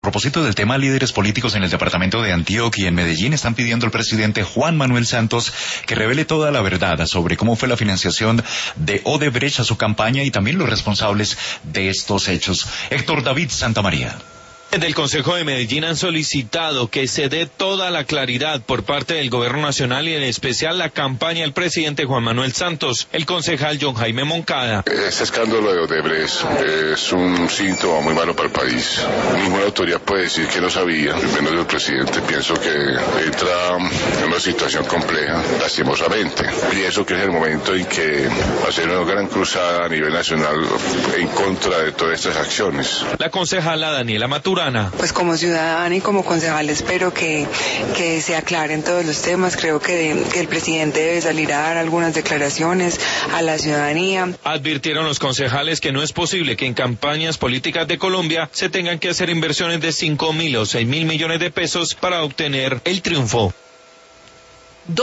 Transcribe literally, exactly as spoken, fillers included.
A propósito del tema, líderes políticos en el departamento de Antioquia y en Medellín están pidiendo al presidente Juan Manuel Santos que revele toda la verdad sobre cómo fue la financiación de Odebrecht a su campaña y también los responsables de estos hechos. Héctor David Santamaría. Del Consejo de Medellín han solicitado que se dé toda la claridad por parte del Gobierno Nacional y en especial la campaña del presidente Juan Manuel Santos. El concejal John Jaime Moncada. Este escándalo de Odebrecht es un síntoma muy malo para el país. Ninguna autoridad puede decir que no sabía, menos el presidente. Pienso que entra en una situación compleja, lastimosamente. Pienso que es el momento en que hacer una gran cruzada a nivel nacional en contra de todas estas acciones. La concejala Daniela Maturana. Pues como ciudadana y como concejal espero que, que se aclaren todos los temas. Creo que, que el presidente debe salir a dar algunas declaraciones a la ciudadanía. Advirtieron los concejales que no es posible que en campañas políticas de Colombia se tengan que hacer inversiones de cinco mil o seis mil millones de pesos para obtener el triunfo.